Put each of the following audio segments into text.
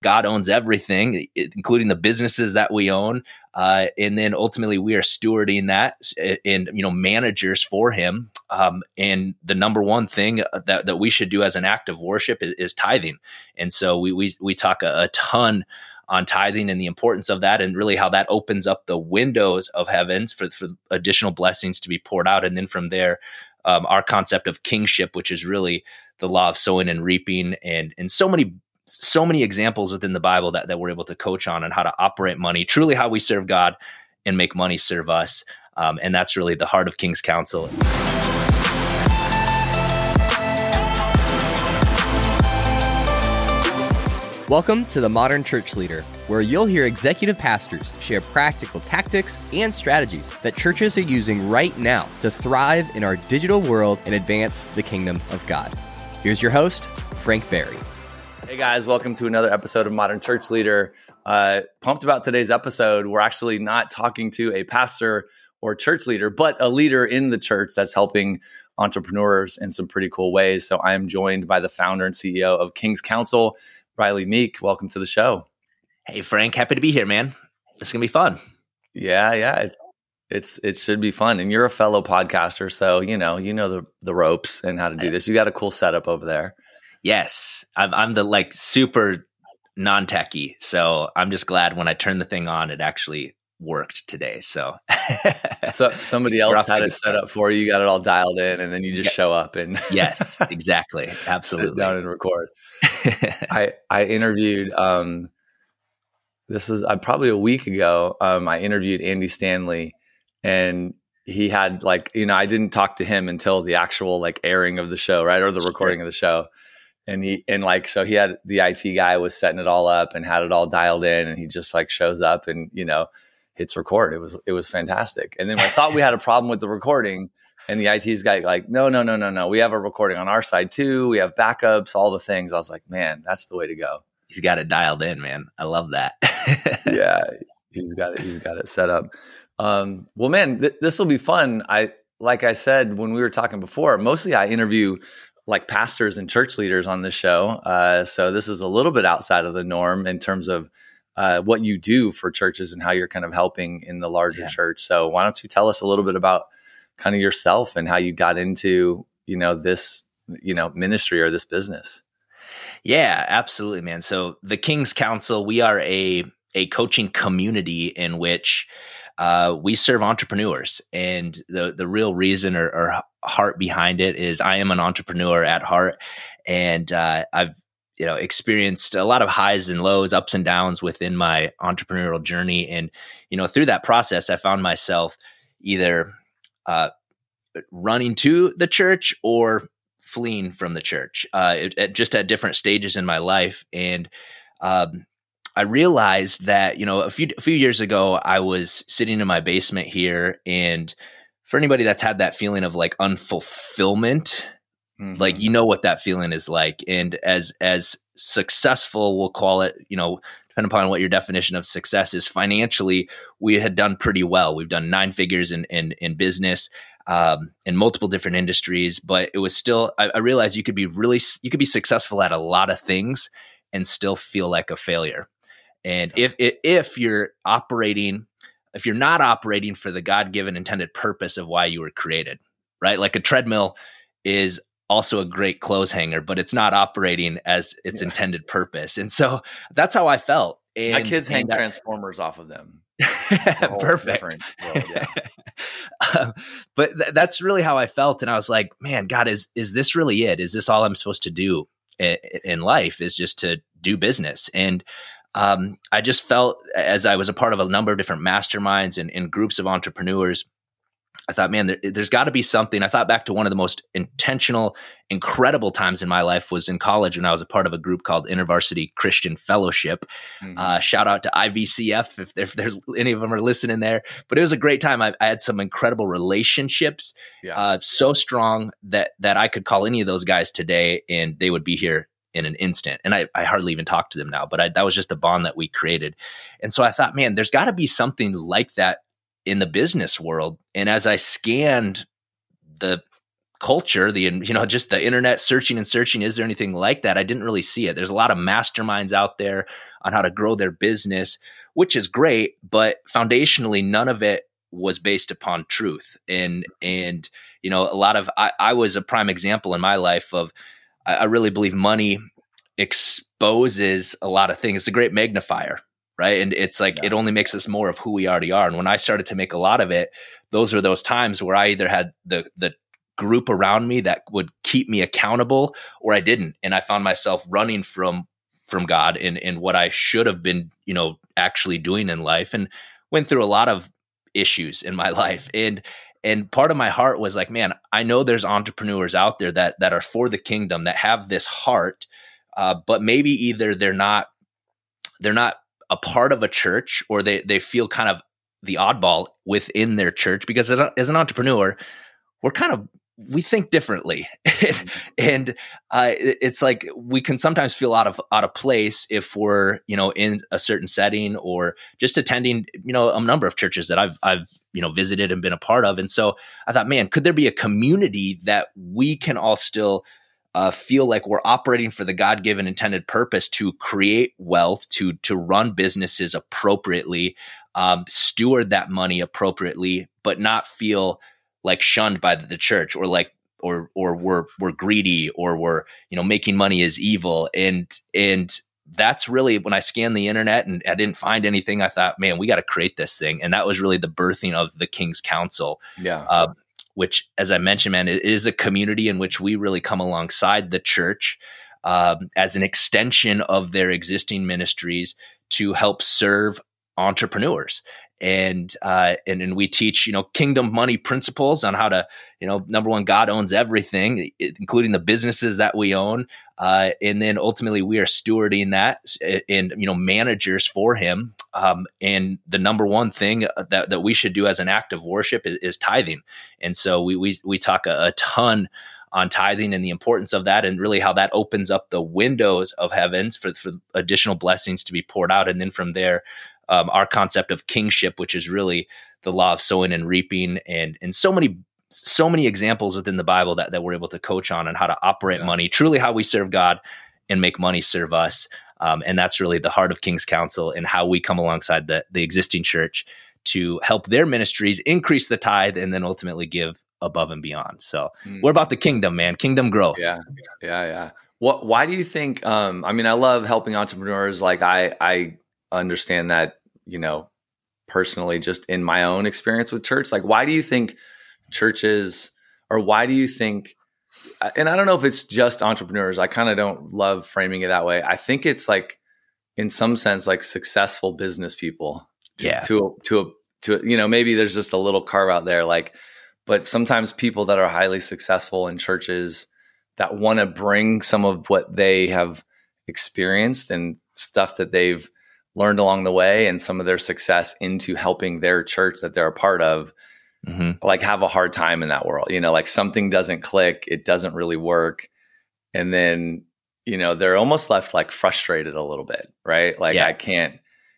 God owns everything, including the businesses that we own. And then ultimately we are stewarding that and, managers for him. And the number one thing that we should do as an act of worship is tithing. And so we talk a ton on tithing and the importance of that, and really how that opens up the windows of heavens for additional blessings to be poured out. And then from there, our concept of kingship, which is really the law of sowing and reaping, and so many examples within the Bible that we're able to coach on how to operate money, truly how we serve God and make money serve us. And that's really the heart of King's Counsel. Welcome to The Modern Church Leader, where you'll hear executive pastors share practical tactics and strategies that churches are using right now to thrive in our digital world and advance the kingdom of God. Here's your host, Frank Barry. Hey guys, welcome to another episode of Modern Church Leader. Pumped about today's episode. We're actually not talking to a pastor or church leader, but a leader in the church that's helping entrepreneurs in some pretty cool ways. So I am joined by the founder and CEO of King's Counsel, Riley Meek. Welcome to the show. Hey Frank, happy to be here, man. This is gonna be fun. Yeah. It should be fun. And you're a fellow podcaster, so you know the ropes and how to do this. You got a cool setup over there. Yes, I'm the super non-techie, so I'm just glad when I turned the thing on, it actually worked today. So somebody else had it set up for you. You got it all dialed in, and then you just show up and yes, exactly, absolutely, sit down and record. I interviewed. This was probably a week ago. I interviewed Andy Stanley, and he had I didn't talk to him until the actual airing of the show, right, or the recording of the show. And he had the IT guy was setting it all up and had it all dialed in, and he just shows up and hits record. It was fantastic. And then I thought we had a problem with the recording, and the IT's guy no, we have a recording on our side too. We have backups, all the things. I was like, man, that's the way to go. He's got it dialed in, man. I love that. Yeah, he's got it set up. Well, man, this will be fun. Like I said when we were talking before, mostly I interview pastors and church leaders on this show. So this is a little bit outside of the norm in terms of what you do for churches and how you're kind of helping in the larger church. So why don't you tell us a little bit about kind of yourself and how you got into, this, ministry or this business? Yeah, absolutely, man. So the King's Counsel, we are a coaching community in which we serve entrepreneurs. And the real reason or heart behind it is I am an entrepreneur at heart. And I've experienced a lot of highs and lows, ups and downs within my entrepreneurial journey. And, through that process, I found myself either running to the church or fleeing from the church, just at different stages in my life. And I realized that, a few years ago, I was sitting in my basement here, and for anybody that's had that feeling of unfulfillment, what that feeling is like. And as successful, we'll call it, depending upon what your definition of success is financially, we had done pretty well. We've done 9 figures in business, in multiple different industries, but it was still, I realized you could be successful at a lot of things and still feel like a failure. And if you're not operating for the God-given intended purpose of why you were created, right? Like a treadmill is also a great clothes hanger, but it's not operating as its intended purpose. And so that's how I felt. And my kids hang Transformers off of them. Perfect. World, yeah. But that's really how I felt. And I was like, man, God, is this really it? Is this all I'm supposed to do in life, is just to do business? And I just felt, as I was a part of a number of different masterminds and groups of entrepreneurs, I thought, man, there's got to be something. I thought back to one of the most intentional, incredible times in my life was in college when I was a part of a group called InterVarsity Christian Fellowship. Shout out to IVCF if there's any of them are listening there. But it was a great time. I had some incredible relationships, so strong that I could call any of those guys today and they would be here in an instant. And I hardly even talk to them now, but that was just a bond that we created. And so I thought, man, there's got to be something like that in the business world. And as I scanned the culture, just the internet searching and searching, is there anything like that? I didn't really see it. There's a lot of masterminds out there on how to grow their business, which is great, but foundationally, none of it was based upon truth. And a lot of, I was a prime example in my life of, I really believe money exposes a lot of things. It's a great magnifier, right? And it's like, it only makes us more of who we already are. And when I started to make a lot of it, those were those times where I either had the group around me that would keep me accountable, or I didn't. And I found myself running from God and what I should have been, actually doing in life, and went through a lot of issues in my life. And part of my heart was like, man, I know there's entrepreneurs out there that are for the kingdom, that have this heart, but maybe either they're not a part of a church, or they feel kind of the oddball within their church, because as an entrepreneur, we think differently. And it's like, we can sometimes feel out of place if we're, in a certain setting, or just attending, a number of churches that I've visited and been a part of. And so I thought, man, could there be a community that we can all still feel like we're operating for the God-given intended purpose to create wealth, to run businesses appropriately, steward that money appropriately, but not feel like shunned by the church, or like, or we're greedy, or we're, making money is evil. And that's really, when I scanned the internet and I didn't find anything, I thought, man, we got to create this thing. And that was really the birthing of the King's Council. Yeah. Which, as I mentioned, man, it is a community in which we really come alongside the church as an extension of their existing ministries to help serve entrepreneurs. And we teach, kingdom money principles on how to, number one, God owns everything, including the businesses that we own. And then ultimately we are stewarding that and, managers for him. And the number one thing that we should do as an act of worship is tithing. And so we talk a ton on tithing and the importance of that, and really how that opens up the windows of heavens for additional blessings to be poured out. And then from there, our concept of kingship, which is really the law of sowing and reaping, and so many examples within the Bible that we're able to coach on how to operate money, truly how we serve God and make money serve us. And that's really the heart of King's Council, and how we come alongside the existing church to help their ministries increase the tithe and then ultimately give above and beyond. So we're about the kingdom, man, kingdom growth. Yeah. Why do you think, I love helping entrepreneurs. Like I understand that, personally, just in my own experience with church, like, why do you think churches, or why do you think, and I don't know if it's just entrepreneurs, I kind of don't love framing it that way. I think it's like, in some sense, like successful business people to maybe there's just a little carve out there, like, but sometimes people that are highly successful in churches that want to bring some of what they have experienced and stuff that they've learned along the way and some of their success into helping their church that they're a part of, like, have a hard time in that world. Like, something doesn't click, it doesn't really work. And then, they're almost left like frustrated a little bit, right? Like, I can't,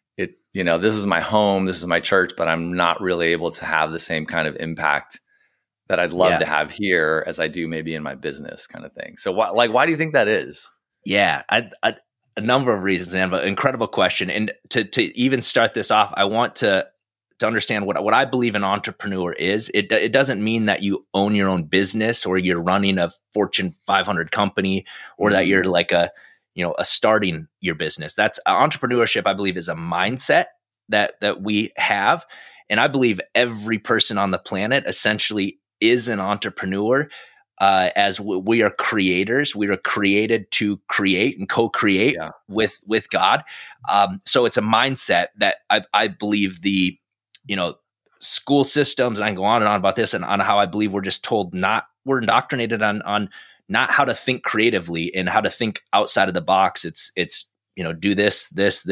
this is my home, this is my church, but I'm not really able to have the same kind of impact that I'd love to have here as I do maybe in my business, kind of thing. So why do you think that is? Yeah, a number of reasons, man, but incredible question. And to even start this off, I want to understand what I believe an entrepreneur is. It doesn't mean that you own your own business, or you're running a Fortune 500 company, or that you're like a starting your business. That's entrepreneurship, I believe, is a mindset that we have. And I believe every person on the planet essentially is an entrepreneur. As we are creators, we are created to create and co-create with God. So it's a mindset that I believe the, school systems, and I can go on and on about this, and on how I believe we're just told we're indoctrinated on not how to think creatively and how to think outside of the box. It's do this,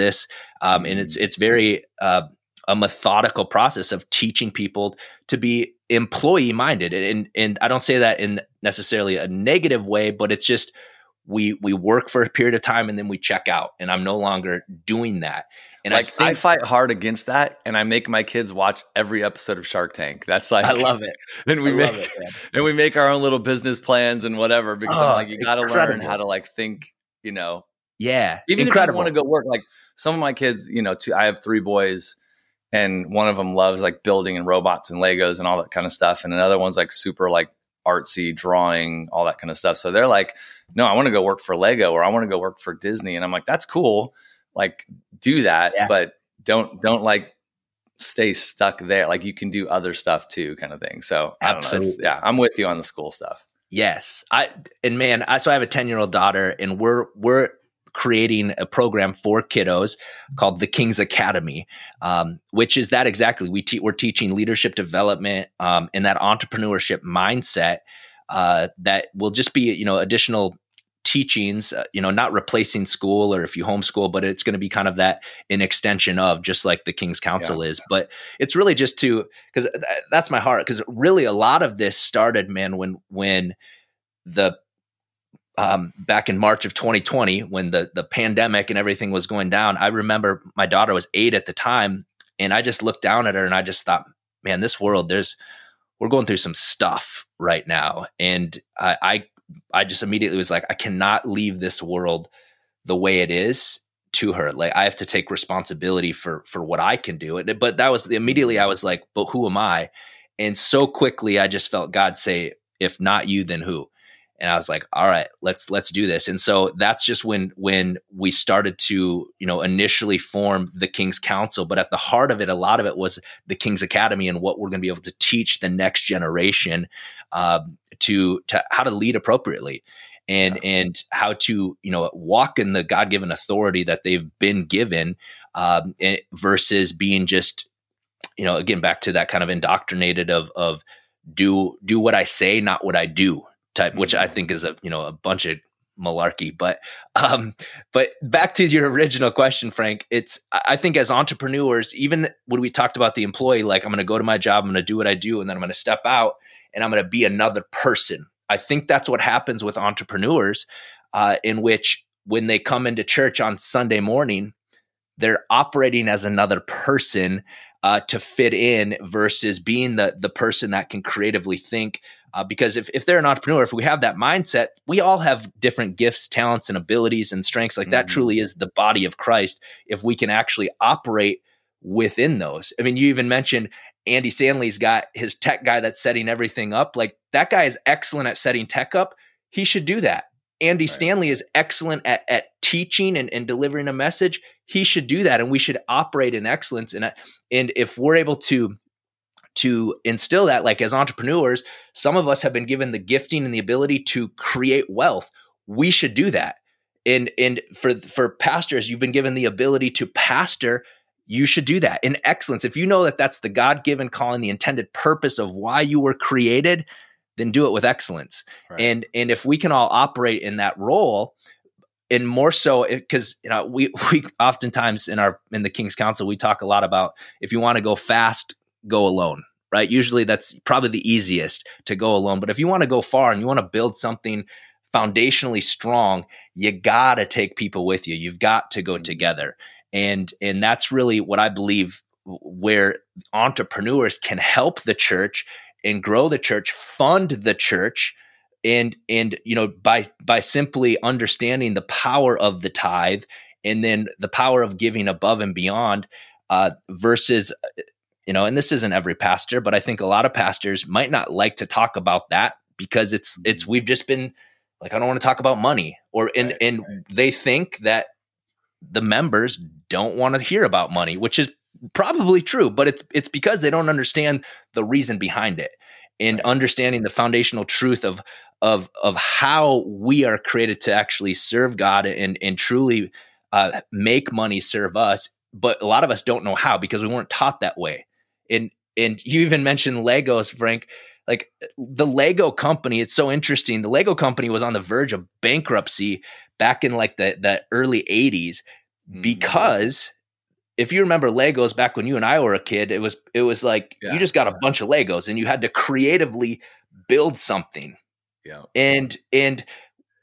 and it's very a methodical process of teaching people to be employee minded. And I don't say that in necessarily a negative way, but it's just, we work for a period of time and then we check out, and I'm no longer doing that. And like I fight hard against that, and I make my kids watch every episode of Shark Tank. That's like, I love it. And we make our own little business plans and whatever, because I'm like, you got to learn how to like think, Yeah. Even if you want to go work, like some of my kids, I have 3 boys, and one of them loves like building and robots and Legos and all that kind of stuff. And another one's like super like artsy, drawing, all that kind of stuff. So they're like, no, I want to go work for Lego, or I want to go work for Disney. And I'm like, that's cool. Like do that, but don't like stay stuck there. Like you can do other stuff too, kind of thing. So I don't know. I'm with you on the school stuff. Yes. So I have a 10-year-old daughter, and we're creating a program for kiddos called the King's Academy, which is that exactly. We're teaching leadership development and that entrepreneurship mindset that will just be, additional teachings, not replacing school, or if you homeschool, but it's going to be kind of that an extension of, just like the King's Council is. But it's really just because that's my heart. Because really a lot of this started, man, when the back in March of 2020, when the pandemic and everything was going down. I remember my daughter was 8 at the time, and I just looked down at her and I just thought, man, this world, we're going through some stuff right now. And I just immediately was like, I cannot leave this world the way it is to her. Like I have to take responsibility for what I can do. But that was immediately I was like, but who am I? And so quickly I just felt God say, if not you, then who? And I was like, all right, let's do this. And so that's just when we started to, initially form the King's Council. But at the heart of it, a lot of it was the King's Academy and what we're going to be able to teach the next generation to how to lead appropriately and how to, walk in the God-given authority that they've been given versus being just, again, back to that kind of indoctrinated of do what I say, not what I do type, which I think is a bunch of malarkey. But back to your original question, Frank, I think as entrepreneurs, even when we talked about the employee, like I'm going to go to my job, I'm going to do what I do, and then I'm going to step out and I'm going to be another person. I think that's what happens with entrepreneurs, in which when they come into church on Sunday morning, they're operating as another person to fit in versus being the person that can creatively think. Because if they're an entrepreneur, if we have that mindset, we all have different gifts, talents, and abilities and strengths. Like that truly is the body of Christ. If we can actually operate within those. I mean, you even mentioned Andy Stanley's got his tech guy that's setting everything up. Like that guy is excellent at setting tech up. He should do that. Andy Stanley is excellent at teaching and delivering a message. He should do that. And we should operate in excellence. And if we're able to instill that, like as entrepreneurs, some of us have been given the gifting and the ability to create wealth. We should do that. And for pastors, you've been given the ability to pastor. You should do that in excellence. If you know that that's the God-given calling, the intended purpose of why you were created, then do it with excellence. Right. And if we can all operate in that role, and more so because we oftentimes in the King's Council, we talk a lot about if you want to go fast, go alone, right? Usually that's probably the easiest to go alone. But if you want to go far and you want to build something foundationally strong, you got to take people with you. You've got to go together. And that's really what I believe where entrepreneurs can help the church and grow the church, fund the church, and by simply understanding the power of the tithe and then the power of giving above and beyond versus and this isn't every pastor, but I think a lot of pastors might not like to talk about that because it's we've just been like, I don't want to talk about money, and they think that the members don't want to hear about money, which is probably true, but it's because they don't understand the reason behind it and understanding the foundational truth of how we are created to actually serve God and truly make money serve us. But a lot of us don't know how because we weren't taught that way. And you even mentioned Legos, Frank. Like the Lego company, it's so interesting. The Lego company was on the verge of bankruptcy back in like the early 80s because if you remember Legos back when you and I were a kid, it was like you just got a bunch of Legos and you had to creatively build something. Yeah. And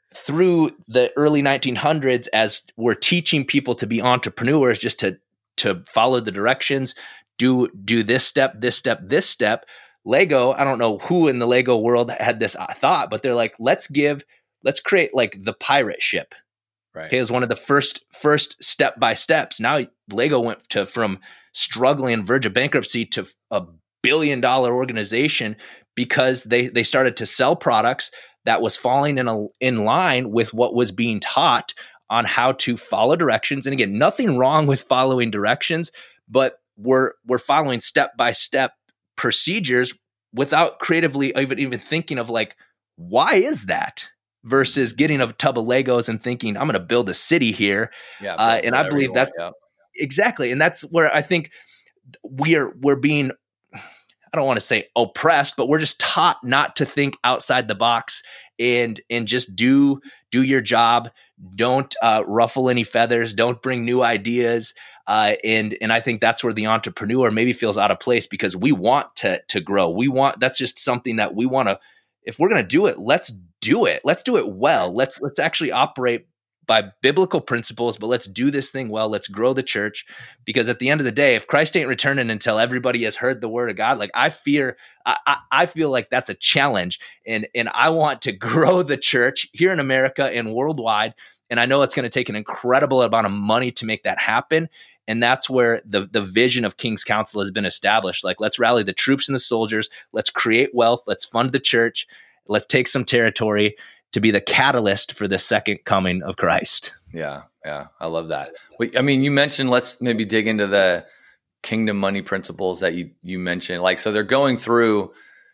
through the early 1900s, as we're teaching people to be entrepreneurs, just to follow the directions, do this step, this step, this step. Lego, I don't know who in the Lego world had this thought, but they're like, let's create like the pirate ship. Right. Okay, it was one of the first step by steps. Now Lego went from struggling, verge of bankruptcy, to a $1 billion organization because they started to sell products that was falling in line with what was being taught on how to follow directions. And again, nothing wrong with following directions, but we're following step by step procedures without creatively even thinking of like, why is that? Versus getting a tub of Legos and thinking, I'm going to build a city here. Yeah, and I believe that's exactly. And that's where I think we're being, I don't want to say oppressed, but we're just taught not to think outside the box and just do your job. Don't ruffle any feathers. Don't bring new ideas. And I think that's where the entrepreneur maybe feels out of place, because we want to grow. That's just something that we want to, if we're going to do it, let's do it. Let's do it well. Let's actually operate by biblical principles, but let's do this thing well. Let's grow the church, because at the end of the day, if Christ ain't returning until everybody has heard the word of God, like I feel like that's a challenge, and I want to grow the church here in America and worldwide. And I know it's going to take an incredible amount of money to make that happen. And that's where the vision of King's Council has been established. Like, let's rally the troops and the soldiers. Let's create wealth. Let's fund the church. Let's take some territory to be the catalyst for the second coming of Christ. Yeah. I love that. I mean, you mentioned, let's maybe dig into the kingdom money principles that you mentioned. Like, so they're going through,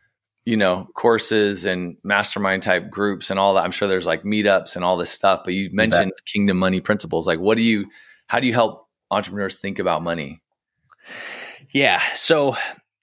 courses and mastermind type groups and all that. I'm sure there's like meetups and all this stuff, but you mentioned kingdom money principles. Like, how do you help entrepreneurs think about money? Yeah. So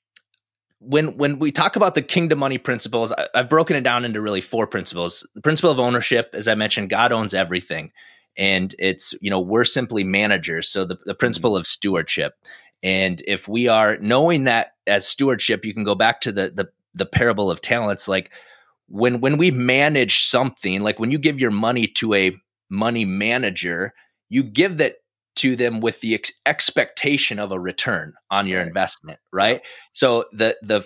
when we talk about the kingdom money principles, I've broken it down into really 4 principles. The principle of ownership, as I mentioned, God owns everything. And it's, we're simply managers. So the principle of stewardship. And if we are knowing that as stewardship, you can go back to the parable of talents. Like when we manage something, like when you give your money to a money manager, you give that to them with the expectation of a return on your investment, right? So the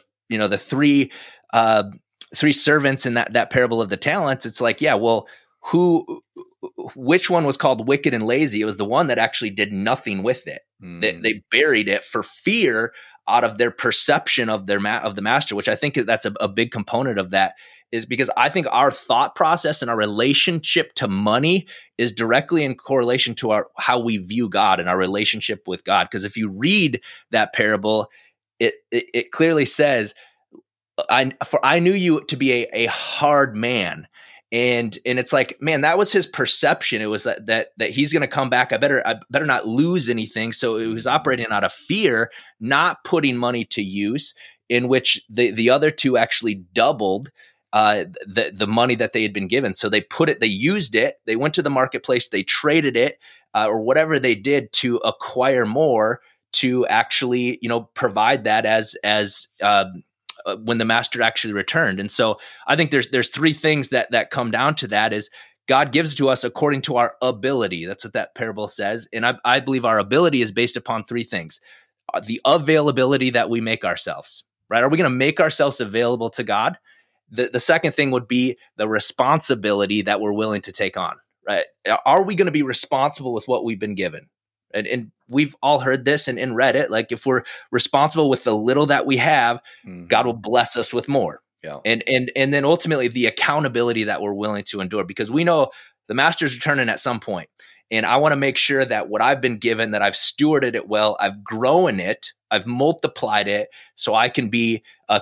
three servants in that parable of the talents, it's like, yeah, well, which one was called wicked and lazy? It was the one that actually did nothing with it. They buried it for fear out of their perception of the master, which I think that's a big component of that, is because I think our thought process and our relationship to money is directly in correlation to how we view God and our relationship with God. Because if you read that parable, it clearly says, I knew you to be a hard man. And it's like, man, that was his perception. It was that he's going to come back. I better not lose anything. So it was operating out of fear, not putting money to use, in which the other two actually doubled the money that they had been given. So they used it. They went to the marketplace, they traded it, or whatever they did to acquire more, to actually, provide that as when the master actually returned. And so I think there's 3 things that come down to that. Is God gives to us according to our ability. That's what that parable says. And I believe our ability is based upon 3 things. The availability that we make ourselves, right? Are we going to make ourselves available to God? The second thing would be the responsibility that we're willing to take on, right? Are we going to be responsible with what we've been given? And we've all heard this and read it. Like, if we're responsible with the little that we have, God will bless us with more. Yeah. And then ultimately the accountability that we're willing to endure, because we know the master's returning at some point. And I want to make sure that what I've been given, that I've stewarded it well, I've grown it, I've multiplied it, so I can be,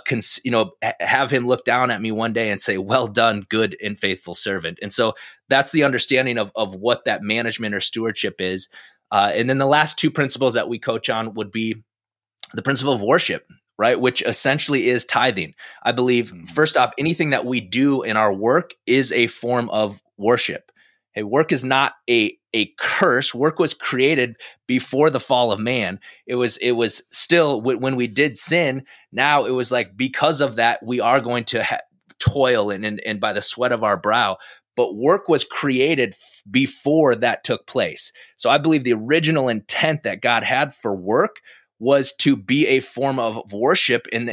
have him look down at me one day and say, well done, good and faithful servant. And so that's the understanding of what that management or stewardship is. And then the last 2 principles that we coach on would be the principle of worship, right? Which essentially is tithing. I believe, first off, anything that we do in our work is a form of worship. Hey, work is not a curse. Work was created before the fall of man. It was still, when we did sin, now it was like, because of that, we are going to toil and by the sweat of our brow. but work was created before that took place. So I believe the original intent that God had for work was to be a form of worship and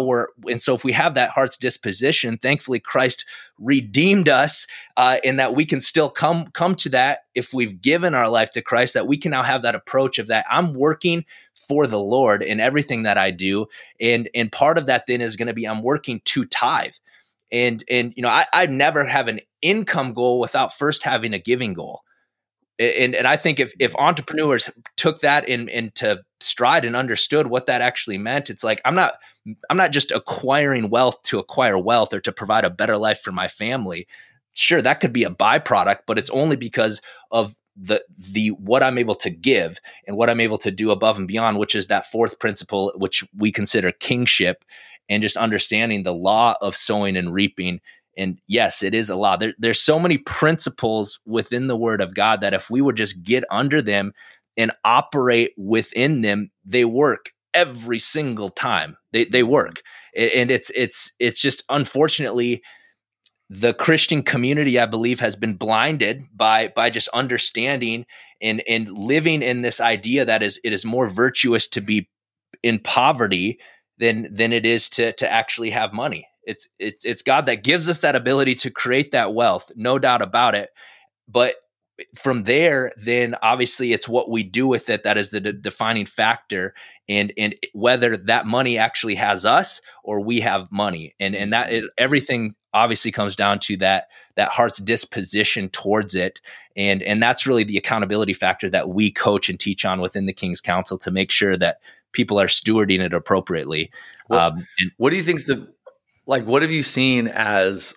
so if we have that heart's disposition, thankfully Christ redeemed us in that we can still come to that if we've given our life to Christ, that we can now have that approach of that I'm working for the Lord in everything that I do. And part of that then is going to be I'm working to tithe. And I never have an income goal without first having a giving goal. And I think if entrepreneurs took that into stride and understood what that actually meant, it's like I'm not just acquiring wealth to acquire wealth or to provide a better life for my family. Sure, that could be a byproduct, but it's only because of the what I'm able to give and what I'm able to do above and beyond, which is that fourth principle, which we consider kingship, and just understanding the law of sowing and reaping. And yes, it is a law. There's so many principles within the Word of God that if we would just get under them and operate within them, they work every single time. They work. And it's just, unfortunately, the Christian community, I believe, has been blinded by just understanding and living in this idea that it is more virtuous to be in poverty than it is to actually have money. It's God that gives us that ability to create that wealth, no doubt about it. But from there, then obviously it's what we do with it that is the defining factor, and whether that money actually has us or we have money, and that everything obviously comes down to that heart's disposition towards it, and that's really the accountability factor that we coach and teach on within the King's Council to make sure that people are stewarding it appropriately. What do you think's what have you seen as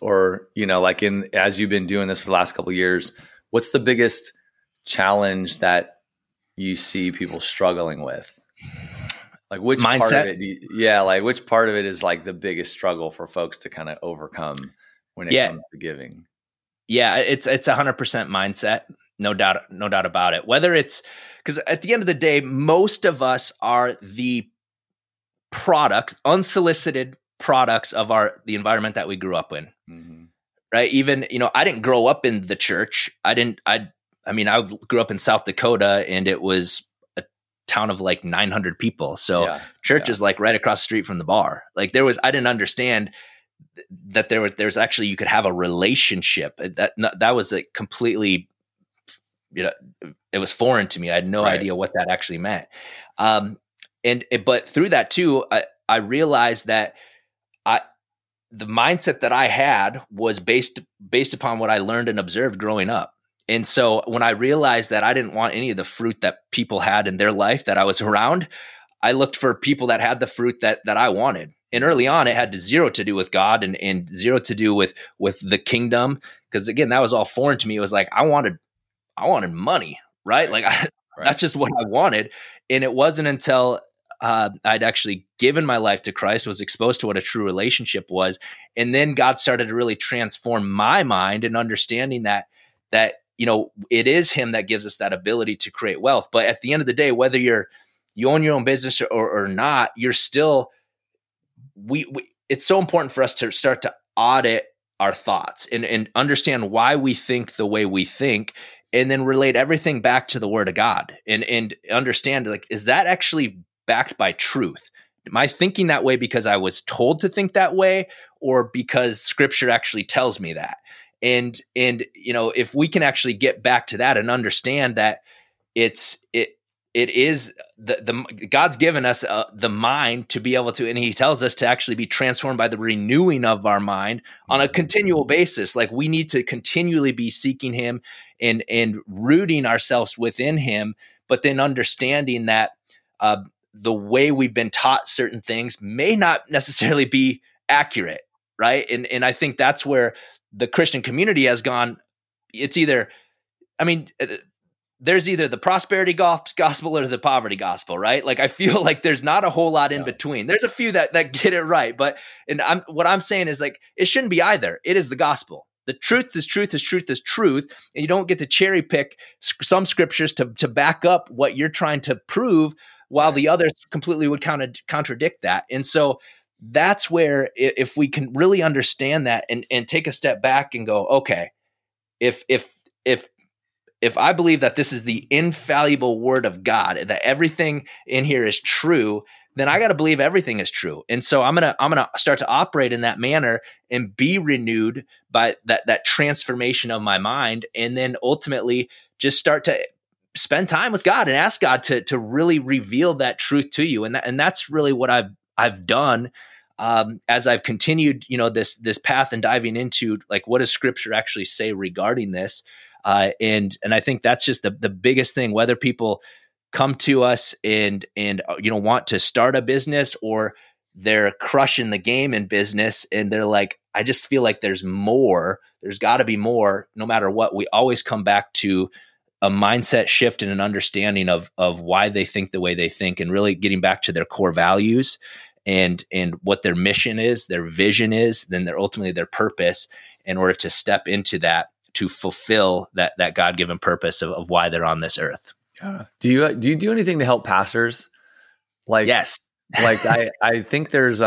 you've been doing this for the last couple of years? What's the biggest challenge that you see people struggling with? Like which mindset? Part of it? Which part of it is like the biggest struggle for folks to kind of overcome when it comes to giving? Yeah, it's 100% mindset, no doubt about it. Whether it's because at the end of the day, most of us are the products, unsolicited products of the environment that we grew up in. Mm-hmm. Right. Even, I didn't grow up in the church. I grew up in South Dakota, and it was a town of like 900 people. So church is like right across the street from the bar. Like I didn't understand that there's actually, you could have a relationship that was like completely, it was foreign to me. I had no idea what that actually meant. But through that too, I realized that the mindset that I had was based upon what I learned and observed growing up. And so when I realized that I didn't want any of the fruit that people had in their life that I was around, I looked for people that had the fruit that I wanted. And early on, it had zero to do with God and zero to do with the kingdom. Because again, that was all foreign to me. It was like, I wanted money, right? Like that's just what I wanted. And it wasn't until I'd actually given my life to Christ, was exposed to what a true relationship was. And then God started to really transform my mind and understanding that it is Him that gives us that ability to create wealth. But at the end of the day, whether you own your own business or not, you're still, it's so important for us to start to audit our thoughts and understand why we think the way we think, and then relate everything back to the Word of God and understand, like, is that actually backed by truth? Am I thinking that way because I was told to think that way, or because Scripture actually tells me that? And if we can actually get back to that and understand that it is the God's given us the mind to be able to, and He tells us to actually be transformed by the renewing of our mind on a continual basis. Like, we need to continually be seeking Him and rooting ourselves within Him, but then understanding that the way we've been taught certain things may not necessarily be accurate, right? And I think that's where the Christian community has gone. It's either, there's either the prosperity gospel or the poverty gospel, right? Like, I feel like there's not a whole lot in between. There's a few that get it right, but what I'm saying is, like, it shouldn't be either. It is the gospel. The truth is truth is truth is truth, and you don't get to cherry pick some scriptures to back up what you're trying to prove, while the others completely would contradict that. And so that's where, if we can really understand that and take a step back and go, okay, if I believe that this is the infallible word of God, that everything in here is true, then I got to believe everything is true. And so I'm going to start to operate in that manner and be renewed by that transformation of my mind. And then ultimately just start to spend time with God and ask God to really reveal that truth to you. And that's really what I've done as I've continued, this path and diving into like, what does Scripture actually say regarding this? And I think that's just the biggest thing, whether people come to us and want to start a business, or they're crushing the game in business and they're like, I just feel like there's got to be more. No matter what, we always come back to a mindset shift and an understanding of why they think the way they think, and really getting back to their core values and what their mission is, their vision is, then ultimately their purpose, in order to step into that, to fulfill that God-given purpose of why they're on this earth. Yeah. Do you do anything to help pastors? Like, yes. Like I think there's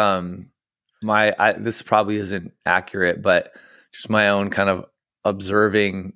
this probably isn't accurate, but just my own kind of observing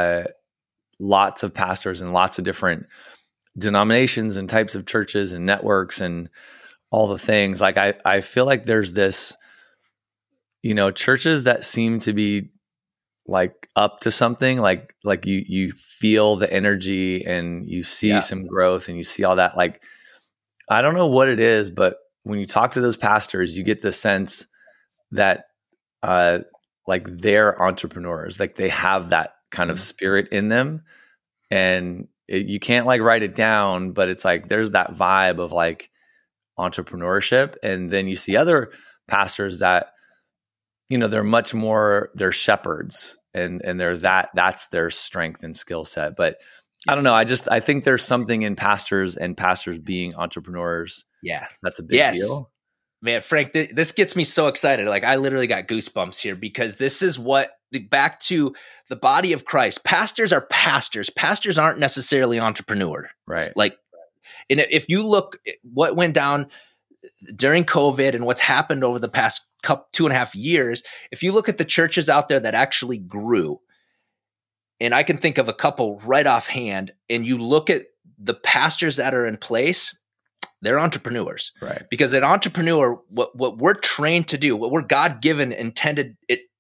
lots of pastors and lots of different denominations and types of churches and networks and all the things. Like I feel like there's this, churches that seem to be like up to something, like you feel the energy and you see some growth and you see all that. Like, I don't know what it is, but when you talk to those pastors, you get the sense that like they're entrepreneurs, like they have that kind of spirit in them, and you can't like write it down, but it's like there's that vibe of like entrepreneurship. And then you see other pastors that they're much more, they're shepherds, and that's their strength and skill set. But I don't know. I think there's something in pastors and pastors being entrepreneurs. Yeah. That's a big deal. Man, Frank, this gets me so excited. Like, I literally got goosebumps here, because this is back to the body of Christ. Pastors are pastors. Pastors aren't necessarily entrepreneur. Right. Like, and if you look at what went down during COVID and what's happened over the past 2.5 years, if you look at the churches out there that actually grew, and I can think of a couple right offhand, and you look at the pastors that are in place, they're entrepreneurs. Right. Because an entrepreneur, what we're trained to do, what we're God-given, intended,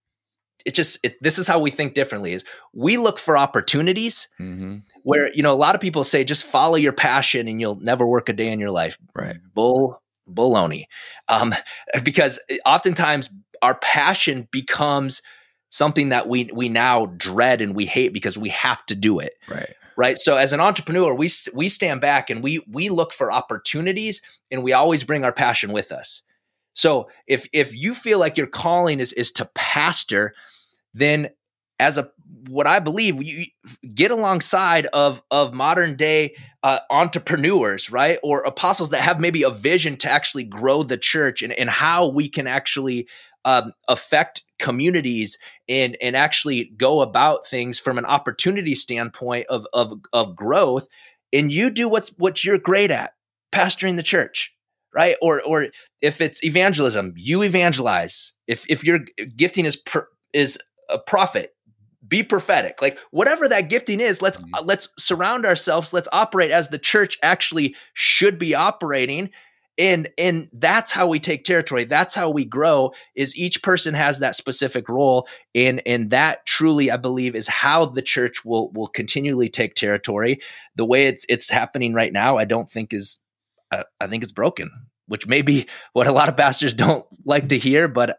this is how we think differently, is we look for opportunities where, a lot of people say, just follow your passion and you'll never work a day in your life. Right. Baloney. Because oftentimes our passion becomes something that we now dread and we hate because we have to do it. Right. So as an entrepreneur, we stand back and we look for opportunities, and we always bring our passion with us. So if you feel like your calling is to pastor, then what I believe, you get alongside of modern day entrepreneurs, right? Or apostles that have maybe a vision to actually grow the church, and how we can actually affect communities and actually go about things from an opportunity standpoint of growth. And you do what you're great at, pastoring the church, right? Or if it's evangelism, you evangelize. If your gifting is a prophet, be prophetic. Like, whatever that gifting is, let's surround ourselves. Let's operate as the church actually should be operating. And that's how we take territory. That's how we grow, is each person has that specific role. And that truly, I believe, is how the church will continually take territory. The way it's happening right now, I don't think I think it's broken, which may be what a lot of pastors don't like to hear. But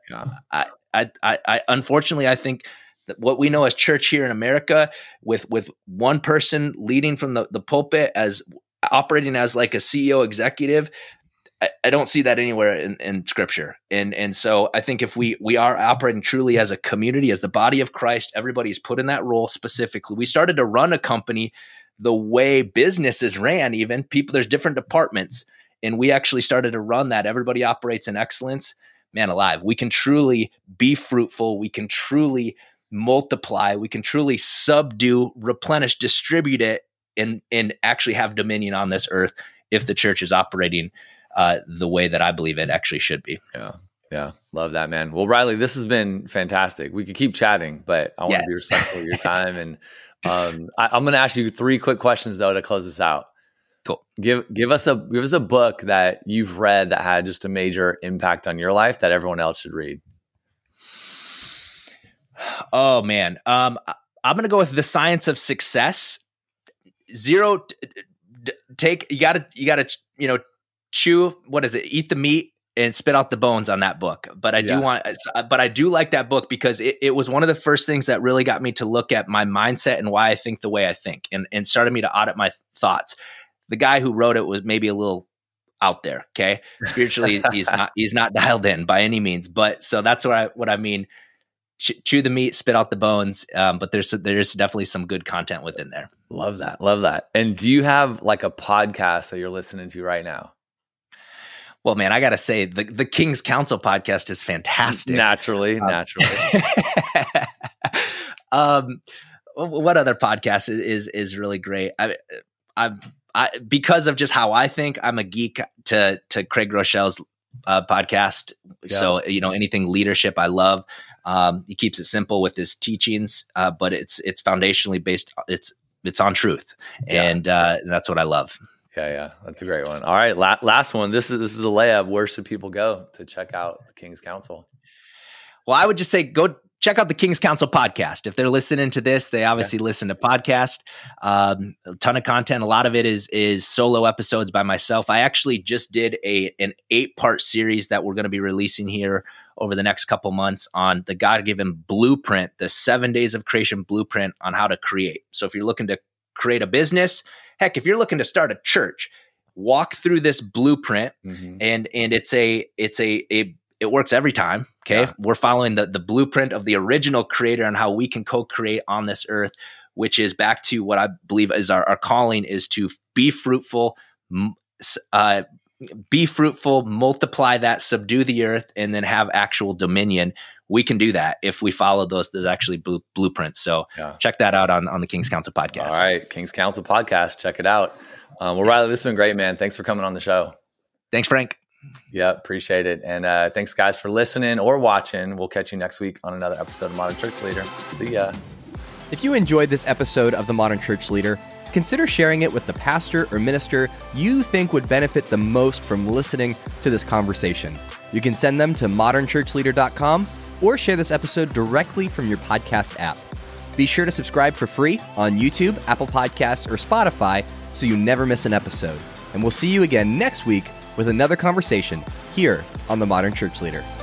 I unfortunately, I think that what we know as church here in America, with one person leading from the pulpit, as operating as like a CEO executive, I don't see that anywhere in Scripture. And so I think if we are operating truly as a community, as the body of Christ, everybody's put in that role specifically. We started to run a company the way businesses ran, even people, there's different departments, and we actually started to run that. Everybody operates in excellence. Man alive, we can truly be fruitful. We can truly multiply. We can truly subdue, replenish, distribute it, and actually have dominion on this earth if the church is operating the way that I believe it actually should be. Yeah. Yeah. Love that, man. Well, Riley, this has been fantastic. We could keep chatting, but I want to be respectful of your time. And I'm going to ask you 3 quick questions though to close this out. Cool. Give us a book that you've read that had just a major impact on your life that everyone else should read. Oh man. I'm going to go with The Science of Success. You gotta, chew, what is it? Eat the meat and spit out the bones on that book. But I do like that book because it was one of the first things that really got me to look at my mindset and why I think the way I think, and started me to audit my thoughts. The guy who wrote it was maybe a little out there. Okay. Spiritually, he's not dialed in by any means, but so that's what I mean. Chew the meat, spit out the bones. But there's definitely some good content within there. Love that. Love that. And do you have like a podcast that you're listening to right now? Well, man, I got to say the King's Council podcast is fantastic. Naturally. What other podcast is really great? I because of just how I think, I'm a geek to Craig Groeschel's podcast. Yeah. So, anything leadership, I love. He keeps it simple with his teachings, but it's foundationally based. It's on truth, and that's what I love. Yeah, that's a great one. All right, last one. This is the layup. Where should people go to check out the King's Council? Well, I would just say go check out the King's Council podcast. If they're listening to this, they obviously listen to podcast. A ton of content. A lot of it is solo episodes by myself. I actually just did an 8-part series that we're going to be releasing here over the next couple months on the God-given blueprint, the 7 days of creation blueprint on how to create. So if you're looking to create a business, heck, if you're looking to start a church, walk through this blueprint, and it works every time. Okay. Yeah. We're following the blueprint of the original creator and how we can co-create on this earth, which is back to what I believe is our calling is to be fruitful, multiply that, subdue the earth, and then have actual dominion. We can do that if we follow those. There's actually blueprints. So check that out on the King's Council podcast. All right. King's Council podcast. Check it out. Well, Riley, this has been great, man. Thanks for coming on the show. Thanks, Frank. Yeah, appreciate it. And thanks, guys, for listening or watching. We'll catch you next week on another episode of Modern Church Leader. See ya. If you enjoyed this episode of The Modern Church Leader, consider sharing it with the pastor or minister you think would benefit the most from listening to this conversation. You can send them to modernchurchleader.com or share this episode directly from your podcast app. Be sure to subscribe for free on YouTube, Apple Podcasts, or Spotify so you never miss an episode. And we'll see you again next week with another conversation here on The Modern Church Leader.